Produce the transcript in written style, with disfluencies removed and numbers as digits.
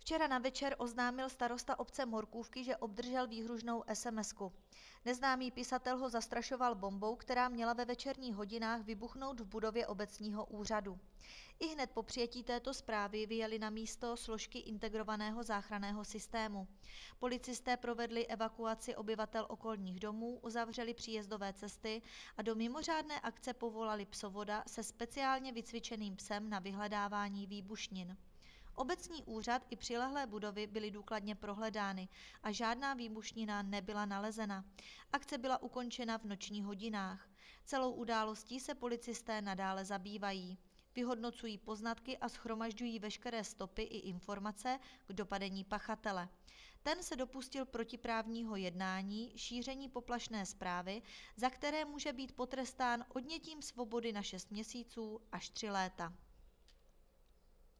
Včera na večer oznámil starosta obce Morkůvky, že obdržel výhružnou SMS-ku. Neznámý pisatel ho zastrašoval bombou, která měla ve večerních hodinách vybuchnout v budově obecního úřadu. Ihned po přijetí této zprávy vyjeli na místo složky integrovaného záchranného systému. Policisté provedli evakuaci obyvatel okolních domů, uzavřeli příjezdové cesty a do mimořádné akce povolali psovoda se speciálně vycvičeným psem na vyhledávání výbušnin. Obecní úřad i přilehlé budovy byly důkladně prohledány a žádná výbušnina nebyla nalezena. Akce byla ukončena v nočních hodinách. Celou událostí se policisté nadále zabývají. Vyhodnocují poznatky a shromažďují veškeré stopy i informace k dopadení pachatele. Ten se dopustil protiprávního jednání, šíření poplašné zprávy, za které může být potrestán odnětím svobody na 6 měsíců až 3 léta.